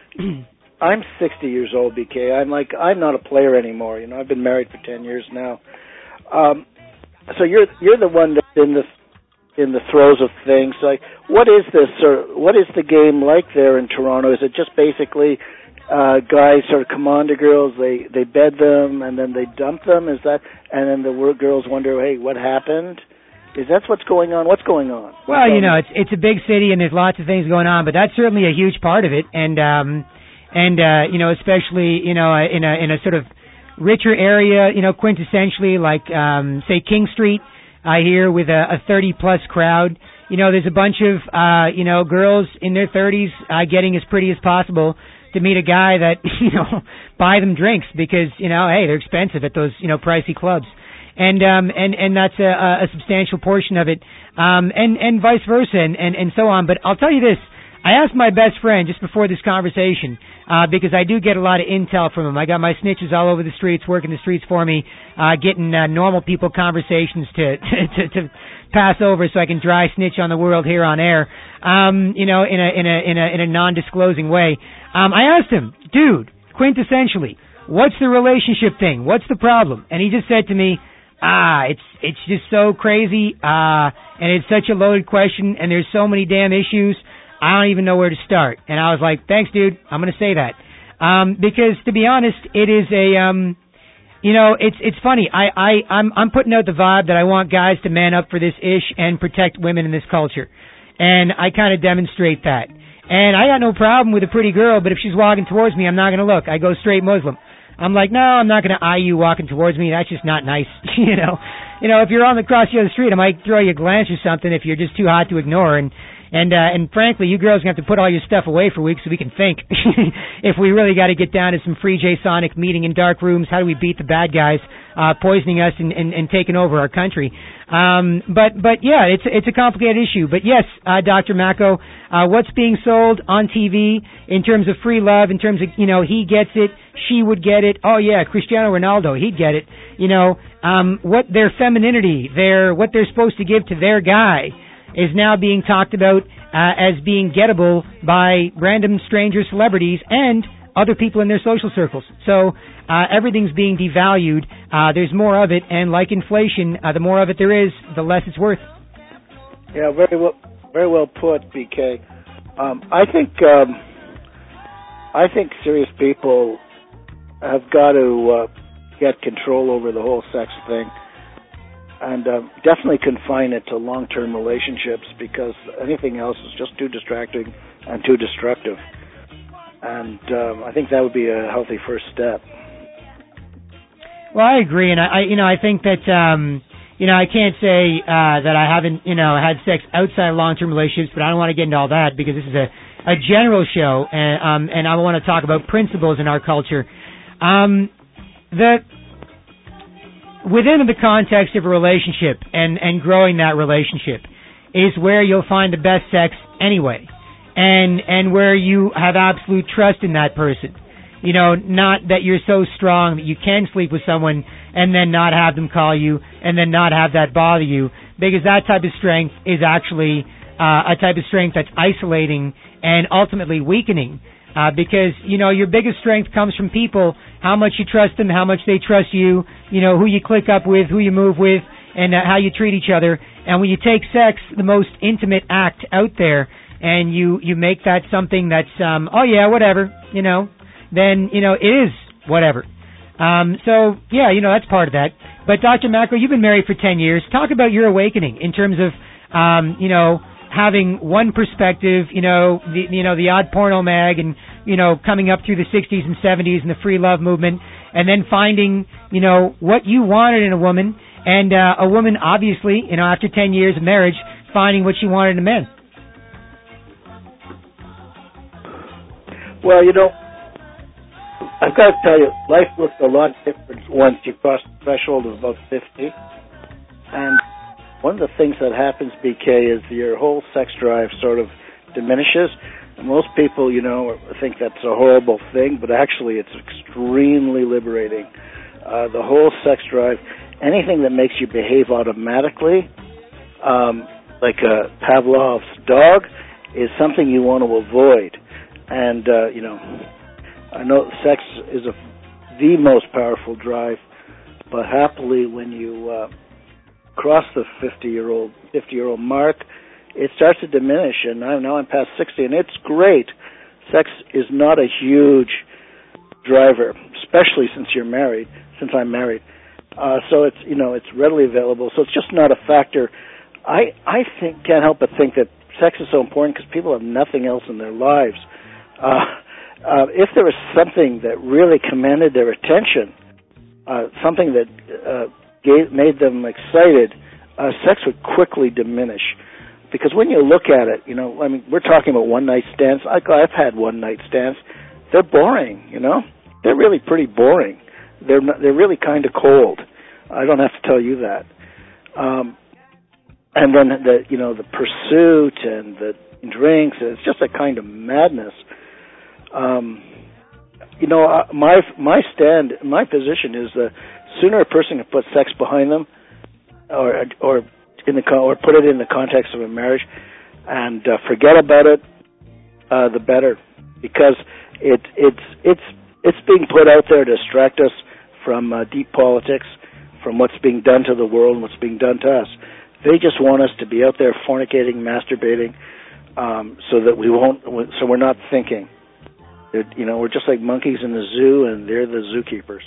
I'm sixty years old, B K. I'm like, I'm not a player anymore, you know, I've been married for ten years now. Um, so you're, you're the one that's in the, in the throes of things. Like, what is this, or what is the game like there in Toronto? Is it just basically uh, guys sort of come on to girls, they they bed them, and then they dump them? Is that, and then the girls wonder, hey, what happened? Is that what's going on? What's going on? What's well, you going know, on? it's it's a big city and there's lots of things going on, but that's certainly a huge part of it. And um, and uh, you know, especially you know in a in a sort of richer area, you know, quintessentially like um, say King Street. I hear with a, a thirty plus crowd. You know, there's a bunch of, uh, you know, girls in their thirties, uh, getting as pretty as possible to meet a guy that, you know, buy them drinks because, you know, hey, they're expensive at those, you know, pricey clubs. And, um, and, and that's a, a substantial portion of it. Um, and, and vice versa and, and, and so on. But I'll tell you this. I asked my best friend just before this conversation, uh, because I do get a lot of intel from him. I got my snitches all over the streets, working the streets for me, uh, getting, uh, normal people conversations to, to, to pass over so I can dry snitch on the world here on air, um, you know, in a, in a, in a, in a non-disclosing way. Um, I asked him, dude, quintessentially, what's the relationship thing? What's the problem? And he just said to me, ah, it's, it's just so crazy, uh, and it's such a loaded question, and there's so many damn issues. I don't even know where to start. And I was like, thanks, dude. I'm going to say that. Um, because to be honest, it is a, um, you know, it's, it's funny. I, I, I'm, I'm putting out the vibe that I want guys to man up for this ish and protect women in this culture. And I kind of demonstrate that. And I got no problem with a pretty girl, but if she's walking towards me, I'm not going to look. I go straight Muslim. I'm like, no, I'm not going to eye you walking towards me. That's just not nice. you know, you know, if you're on the cross the other street, I might throw you a glance or something if you're just too hot to ignore. And, And, uh, and frankly, you girls are going to have to put all your stuff away for a week so we can think. If we really got to get down to some free J Sonic meeting in dark rooms, how do we beat the bad guys, uh, poisoning us and, and, and taking over our country? Um, but, but yeah, it's, it's a complicated issue. But yes, uh, Doctor Mako, uh, what's being sold on T V in terms of free love, in terms of, you know, he gets it, she would get it. Oh yeah, Cristiano Ronaldo, he'd get it. You know, um, what their femininity, their, what they're supposed to give to their guy is now being talked about uh, as being gettable by random stranger celebrities and other people in their social circles. So uh, everything's being devalued. Uh, there's more of it, and like inflation, uh, the more of it there is, the less it's worth. Yeah, very well, very well put, B K. Um, I think um, I think serious people have got to uh, get control over the whole sex thing. And uh, definitely confine it to long-term relationships because anything else is just too distracting and too destructive. And um, I think that would be a healthy first step. Well, I agree, and I, I you know, I think that, um, you know, I can't say uh, that I haven't, you know, had sex outside of long-term relationships, but I don't want to get into all that because this is a, a general show, and um, and I want to talk about principles in our culture. Um, the Within the context of a relationship and, and growing that relationship is where you'll find the best sex anyway. And, and where you have absolute trust in that person. You know, not that you're so strong that you can sleep with someone and then not have them call you and then not have that bother you. Because that type of strength is actually, uh, a type of strength that's isolating and ultimately weakening. Uh, because, you know, your biggest strength comes from people, how much you trust them, how much they trust you, you know, who you click up with, who you move with, and uh, how you treat each other. And when you take sex, the most intimate act out there, and you, you make that something that's, um, oh yeah, whatever, you know, then, you know, it is whatever. Um, so, yeah, you know, that's part of that. But Doctor Macro, you've been married for ten years. Talk about your awakening in terms of, um, you know, having one perspective, you know, the, you know, the odd porno mag and, you know, coming up through the sixties and seventies and the free love movement, and then finding, you know, what you wanted in a woman, and uh, a woman, obviously, you know, after ten years of marriage, finding what she wanted in a man. Well, you know, I've got to tell you, life looks a lot different once you cross the threshold of about fifty. And one of the things that happens, B K, is your whole sex drive sort of diminishes. And most people, you know, think that's a horrible thing, but actually it's extremely liberating. Uh, the whole sex drive, anything that makes you behave automatically, um, like a Pavlov's dog, is something you want to avoid. And, uh, you know, I know sex is a, the most powerful drive, but happily when you uh, cross the fifty-year-old fifty-year-old mark, it starts to diminish. And now, now I'm past sixty, and it's great. Sex is not a huge driver, especially since you're married, since I'm married. Uh, so it's, you know, it's readily available. So it's just not a factor. I I think can't help but think that sex is so important because people have nothing else in their lives. Uh, uh, if there was something that really commanded their attention, uh, something that uh, gave, made them excited, uh, sex would quickly diminish. Because when you look at it, you know, I mean, we're talking about one-night stands. I, I've had one-night stands. They're boring, you know. They're really pretty boring. They're not, they're really kind of cold. I don't have to tell you that. Um, and then the you know the pursuit and the drinks. It's just a kind of madness. Um, you know, uh, my my stand, my position is the sooner a person can put sex behind them, or or in the or put it in the context of a marriage, and uh, forget about it, uh, the better, because it it's it's it's being put out there to distract us from uh, deep politics, from what's being done to the world and what's being done to us. They just want us to be out there fornicating, masturbating, um, so that we won't, so we're not thinking. They're, you know, we're just like monkeys in the zoo, and they're the zookeepers.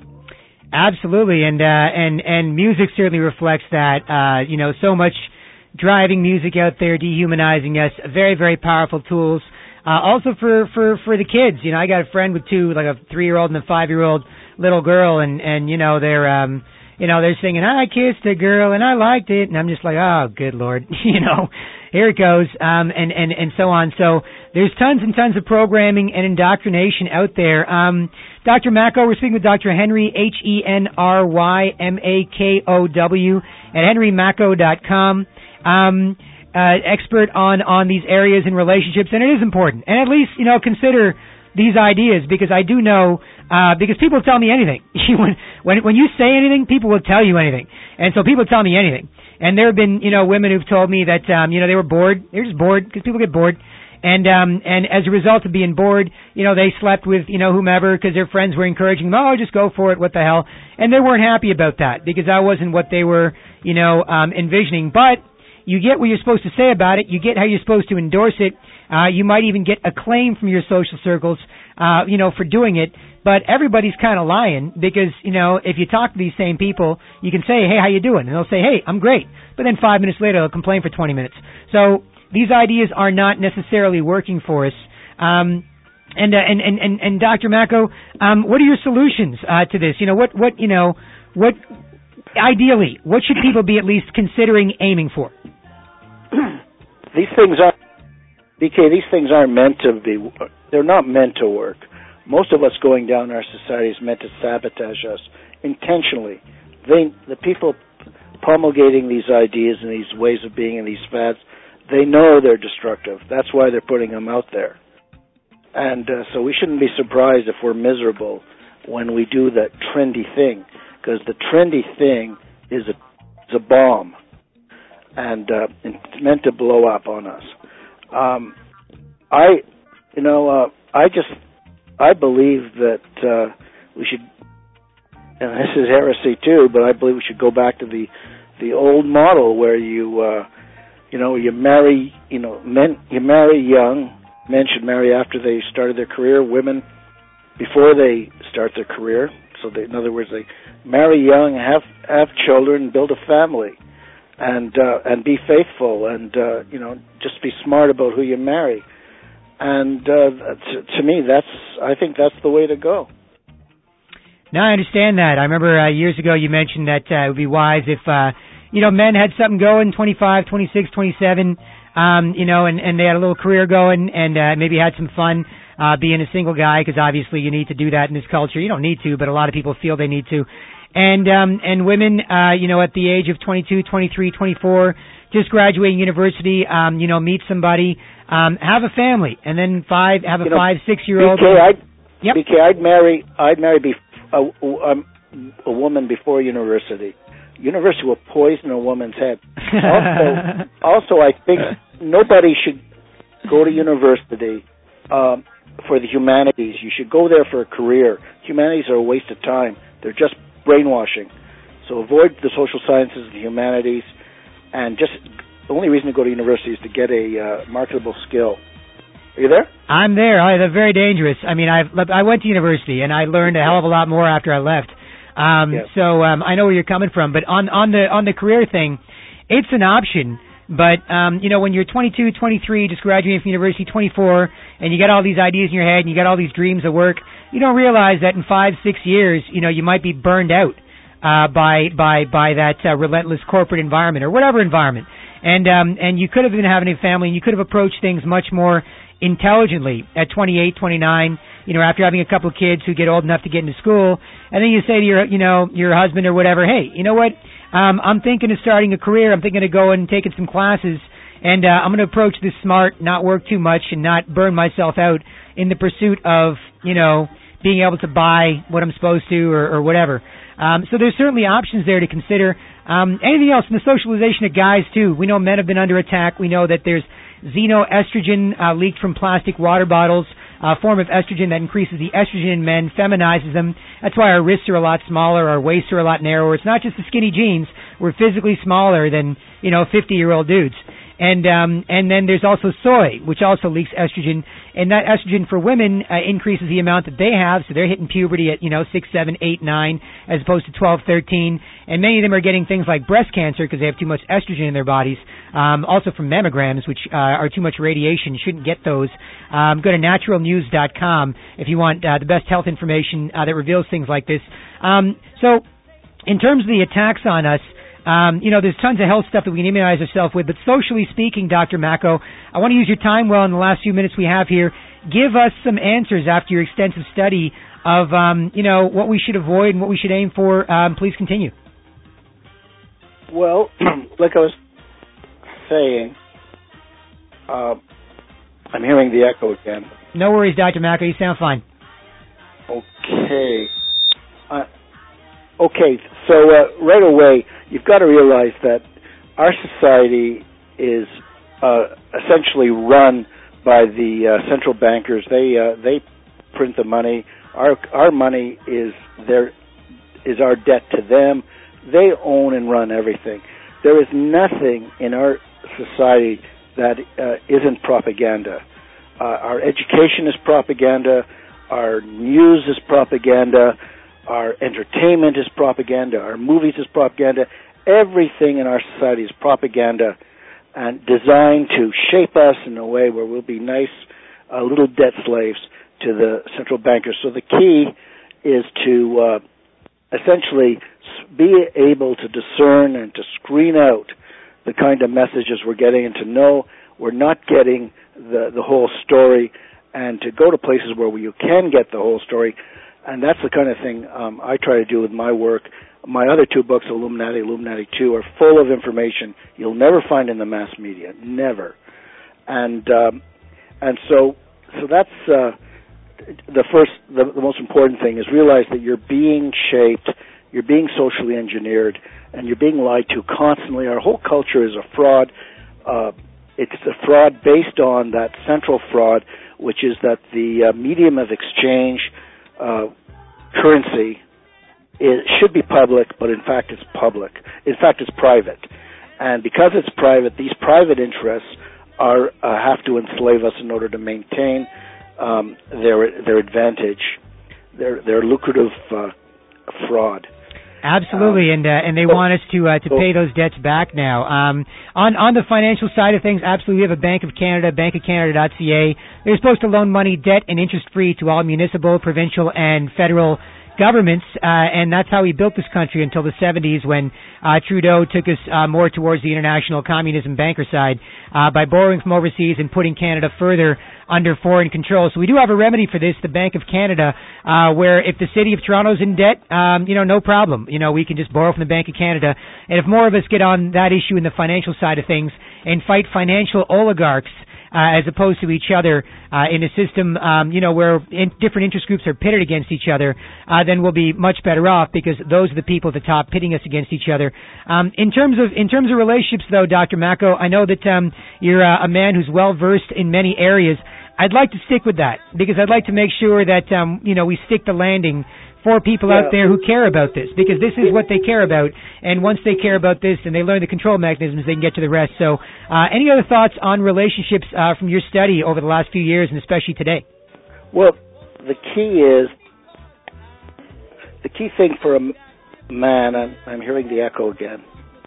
Absolutely, and uh, and and music certainly reflects that. Uh, you know, so much driving music out there, dehumanizing us. Very, very powerful tools. Uh, also for, for, for the kids. You know, I got a friend with two, like a three-year-old and a five-year-old little girl, and and you know they're um you know they're singing I kissed a girl and I liked it, and I'm just like, oh good lord, you know, here it goes, um and and and so on. So there's tons and tons of programming and indoctrination out there. Um, Doctor Mako, we're speaking with Doctor Henry, H E N R Y M A K O W at henry mako dot com. Um, uh, expert on on these areas in relationships, and it is important, and at least you know consider these ideas, because I do know, uh, because people tell me anything. when, when, when you say anything, people will tell you anything. And so people tell me anything. And there have been, you know, women who've told me that, um, you know, they were bored. They're just bored, because people get bored. And, um, and as a result of being bored, you know, they slept with, you know, whomever, because their friends were encouraging them, oh, just go for it, what the hell. And they weren't happy about that, because that wasn't what they were, you know, um, envisioning. But you get what you're supposed to say about it. You get how you're supposed to endorse it. Uh, you might even get acclaim from your social circles, uh, you know, for doing it. But everybody's kind of lying, because, you know, if you talk to these same people, you can say, hey, how you doing? And they'll say, hey, I'm great. But then five minutes later, they'll complain for twenty minutes. So these ideas are not necessarily working for us. Um, and, uh, and, and, and, and Doctor Mako, um, what are your solutions, uh, to this? You know, what, what, you know, what, ideally, what should people be at least considering aiming for? These things are, B K, these things aren't meant to be, they're not meant to work. Most of us going down our society is meant to sabotage us intentionally. They, the people promulgating these ideas and these ways of being and these fads, they know they're destructive. That's why they're putting them out there. And uh, so we shouldn't be surprised if we're miserable when we do that trendy thing, because the trendy thing is a, is a bomb, and uh, it's meant to blow up on us. Um, I, you know, uh, I just, I believe that uh, we should, and this is heresy too, but I believe we should go back to the the old model where you, uh, you know, you marry, you know, men, you marry young. Men should marry after they started their career. Women before they start their career. So, they, in other words, they marry young, have have children, build a family, and uh, and be faithful, and uh, you know, just be smart about who you marry. And uh, to, to me, that's I think that's the way to go. No, I understand that. I remember uh, years ago you mentioned that uh, it would be wise if uh, you know men had something going, twenty-five, twenty-six, twenty-seven, um, you know, and, and they had a little career going, and uh, maybe had some fun. Uh, being a single guy, because obviously you need to do that in this culture. You don't need to, but a lot of people feel they need to. And um, and women, uh, you know, at the age of twenty-two, twenty-three, twenty-four, just graduating university, um, you know, meet somebody, um, have a family, and then five, have a you know, five, six-year-old. B K, I'd, yep. B K, I'd marry, I'd marry bef- a, a, a woman before university. University will poison a woman's head. Also, also, I think nobody should go to university. Um, For the humanities, you should go there for a career. Humanities are a waste of time. They're just brainwashing. So avoid the social sciences and the humanities, and just the only reason to go to university is to get a uh, marketable skill. Are you there? I'm there. I, they're very dangerous. I mean, I've I went to university and I learned a hell of a lot more after I left. Um, yeah. So um, I know where you're coming from. But on on the on the career thing, it's an option. But, um, you know, when you're twenty-two, twenty-three, just graduating from university, twenty-four, and you got all these ideas in your head and you got all these dreams of work, you don't realize that in five, six years, you know, you might be burned out uh, by by by that uh, relentless corporate environment or whatever environment. And um, and you could have been having a family and you could have approached things much more intelligently at twenty-eight, twenty-nine, you know, after having a couple of kids who get old enough to get into school. And then you say to your, you know, your husband or whatever, hey, you know what? Um, I'm thinking of starting a career. I'm thinking of going and taking some classes, and uh, I'm going to approach this smart, not work too much, and not burn myself out in the pursuit of, you know, being able to buy what I'm supposed to or, or whatever. Um, so there's certainly options there to consider. Um, anything else in the socialization of guys, too? We know men have been under attack. We know that there's xenoestrogen uh, leaked from plastic water bottles, a form of estrogen that increases the estrogen in men, feminizes them. That's why our wrists are a lot smaller, our waists are a lot narrower. It's not just the skinny jeans. We're physically smaller than, you know, fifty-year-old dudes. And um, and then there's also soy, which also leaks estrogen. And that estrogen for women uh, increases the amount that they have, so they're hitting puberty at, you know, six, seven, eight, nine, as opposed to twelve, thirteen. And many of them are getting things like breast cancer because they have too much estrogen in their bodies. Um, also from mammograms, which uh, are too much radiation. You shouldn't get those. Um, go to natural news dot com if you want uh, the best health information uh, that reveals things like this. Um, so in terms of the attacks on us, Um, you know, there's tons of health stuff that we can immunize ourselves with, but socially speaking, Doctor Mako, I want to use your time well in the last few minutes we have here. Give us some answers after your extensive study of, um, you know, what we should avoid and what we should aim for. Um, please continue. Well, like I was saying, uh, I'm hearing the echo again. No worries, Doctor Mako. You sound fine. Okay. Uh, okay, so uh, right away, you've got to realize that our society is uh, essentially run by the uh, central bankers. They uh, they print the money. Our our money is their is our debt to them. They own and run everything. There is nothing in our society that uh, isn't propaganda. Uh, our education is propaganda. Our news is propaganda. Our entertainment is propaganda. Our movies is propaganda. Everything in our society is propaganda and designed to shape us in a way where we'll be nice uh, little debt slaves to the central bankers. So the key is to uh, essentially be able to discern and to screen out the kind of messages we're getting and to know we're not getting the, the whole story, and to go to places where you can get the whole story. And that's the kind of thing um, I try to do with my work. My other two books, Illuminati, Illuminati two, are full of information you'll never find in the mass media, never. And um, and so so that's uh, the first, the, the most important thing is realize that you're being shaped, you're being socially engineered, and you're being lied to constantly. Our whole culture is a fraud. Uh, it's a fraud based on that central fraud, which is that the uh, medium of exchange, uh, currency, it should be public, but in fact it's public. In fact, it's private. And because it's private, these private interests are uh, have to enslave us in order to maintain um, their their advantage. they're they're lucrative uh, fraud. Absolutely, um, and uh, and they so, want us to uh, to so, pay those debts back now. Um, on on the financial side of things, absolutely, we have a Bank of Canada, bank of canada dot c a. They're supposed to loan money, debt, and interest free to all municipal, provincial, and federal governments, uh, and that's how we built this country until the seventies when uh, Trudeau took us uh, more towards the international communism banker side uh, by borrowing from overseas and putting Canada further under foreign control. So we do have a remedy for this, the Bank of Canada, uh, where if the city of Toronto's in debt, um, you know, no problem. You know, we can just borrow from the Bank of Canada. And if more of us get on that issue in the financial side of things and fight financial oligarchs, Uh, as opposed to each other uh, in a system, um, you know, where in different interest groups are pitted against each other, uh, then we'll be much better off because those are the people at the top pitting us against each other. Um, in terms of in terms of relationships, though, Doctor Mako, I know that um, you're uh, a man who's well versed in many areas. I'd like to stick with that because I'd like to make sure that um, you know we stick the landing for people yeah. out there who care about this, because this is what they care about, and once they care about this and they learn the control mechanisms, they can get to the rest. So uh, any other thoughts on relationships uh, from your study over the last few years, and especially today? Well, the key is, the key thing for a man, I'm, I'm hearing the echo again.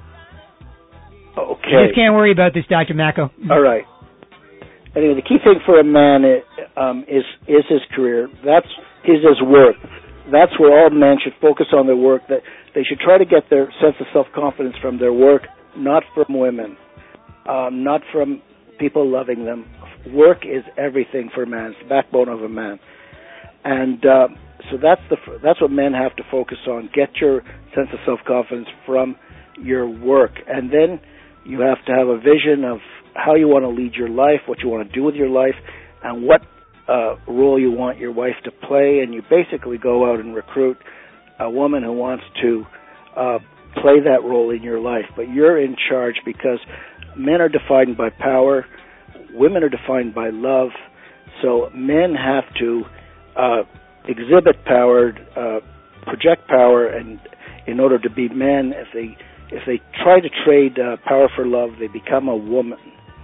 Okay. You just can't worry about this, Doctor Mako. All right. Anyway, the key thing for a man um, is is his career. That's is his work. That's where all men should focus on their work. That they should try to get their sense of self-confidence from their work, not from women, um, not from people loving them. Work is everything for a man. It's the backbone of a man, and uh, so that's the that's what men have to focus on. Get your sense of self-confidence from your work, and then you have to have a vision of how you want to lead your life, what you want to do with your life, and what Uh, role you want your wife to play, and you basically go out and recruit a woman who wants to uh, play that role in your life. But you're in charge because men are defined by power, women are defined by love, so men have to uh, exhibit power, uh, project power, and in order to be men, if they if they try to trade uh, power for love, they become a woman.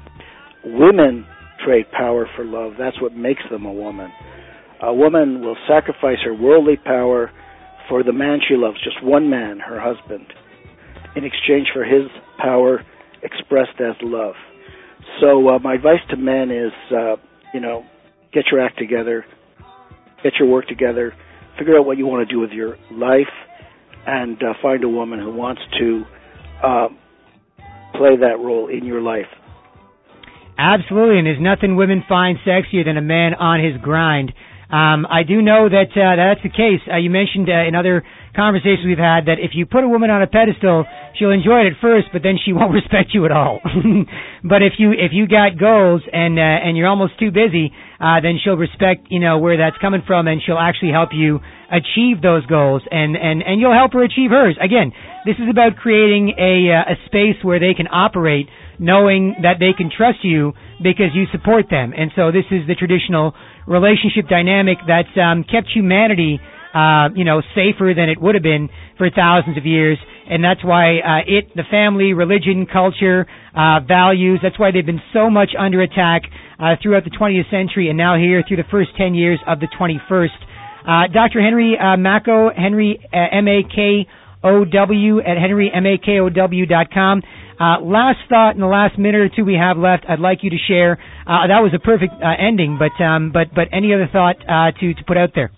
Women trade power for love. That's what makes them a woman. A woman will sacrifice her worldly power for the man she loves, just one man, her husband, in exchange for his power expressed as love. So uh, my advice to men is, uh, you know, get your act together, get your work together, figure out what you want to do with your life, and uh, find a woman who wants to uh, play that role in your life. Absolutely, and there's nothing women find sexier than a man on his grind. Um, I do know that uh, that's the case. Uh, you mentioned uh, in other conversations we've had that if you put a woman on a pedestal, she'll enjoy it at first, but then she won't respect you at all. But if you if you got goals and uh, and you're almost too busy, uh, then she'll respect, you know, where that's coming from, and she'll actually help you achieve those goals, and and and you'll help her achieve hers. Again, this is about creating a uh, a space where they can operate, knowing that they can trust you because you support them. And so this is the traditional relationship dynamic that's um, kept humanity, uh, you know, safer than it would have been for thousands of years. And that's why uh, it, the family, religion, culture, uh, values, that's why they've been so much under attack uh, throughout the twentieth century and now here through the first ten years of the twenty-first. Uh, Doctor Henry uh, Mako, Henry uh, M A K O W at henry mako w dot com. Uh, last thought in the last minute or two we have left, I'd like you to share. Uh, that was a perfect uh, ending, but um, but but any other thought uh, to to put out there?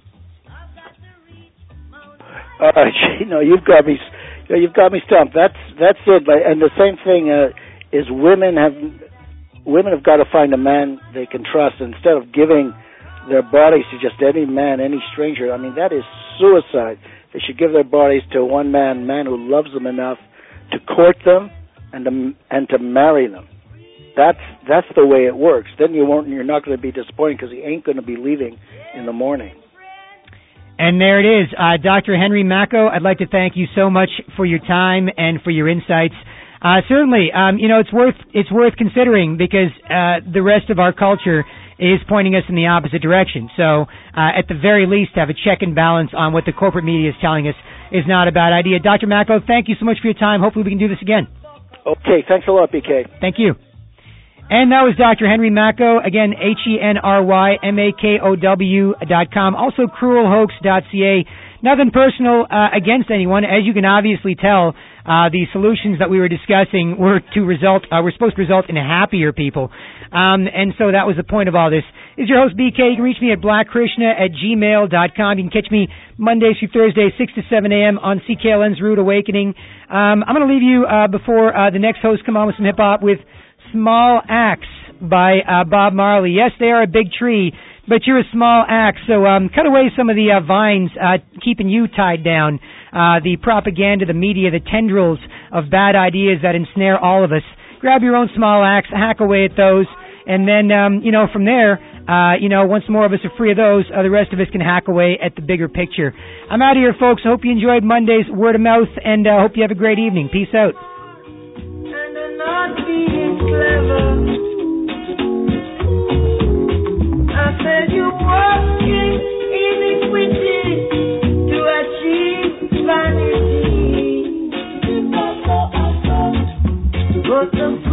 Uh, you know, you've got me. You know, you've got me stumped. That's that's it. And the same thing uh, is women have women have got to find a man they can trust instead of giving their bodies to just any man, any stranger. I mean, that is suicide. They should give their bodies to one man, man who loves them enough to court them and to, and to marry them. That's that's the way it works. Then you won't. You're not going to be disappointed because he ain't going to be leaving in the morning. And there it is, uh, Doctor Henry Mako. I'd like to thank you so much for your time and for your insights. Uh, certainly, um, you know, it's worth it's worth considering because uh, the rest of our culture is pointing us in the opposite direction. So, uh, at the very least, have a check and balance on what the corporate media is telling us is not a bad idea. Doctor Mako, thank you so much for your time. Hopefully, we can do this again. Okay, thanks a lot, B K. Thank you. And that was Doctor Henry Macko, again, H E N R Y M A K O W dot com. Also, cruel hoax dot c a. Nothing personal uh, against anyone. As you can obviously tell, uh, the solutions that we were discussing were to result, uh, were supposed to result in happier people. Um, and so that was the point of all this. This is your host, B K. You can reach me at black krishna at gmail dot com. You can catch me Mondays through Thursdays, six to seven a.m. on C K L N's Rude Awakening. Um, I'm going to leave you uh, before uh, the next host come on with some hip-hop with Small Axe by uh, Bob Marley. Yes, they are a big tree, but you're a small axe, so um, cut away some of the uh, vines uh, keeping you tied down, uh, the propaganda, the media, the tendrils of bad ideas that ensnare all of us. Grab your own small axe, hack away at those, and then, um, you know, from there, uh, you know, once more of us are free of those, uh, the rest of us can hack away at the bigger picture. I'm out of here, folks. I hope you enjoyed Monday's Word of Mouth, and I uh, hope you have a great evening. Peace out. Not being clever, I said you're working iniquity to achieve vanity, but the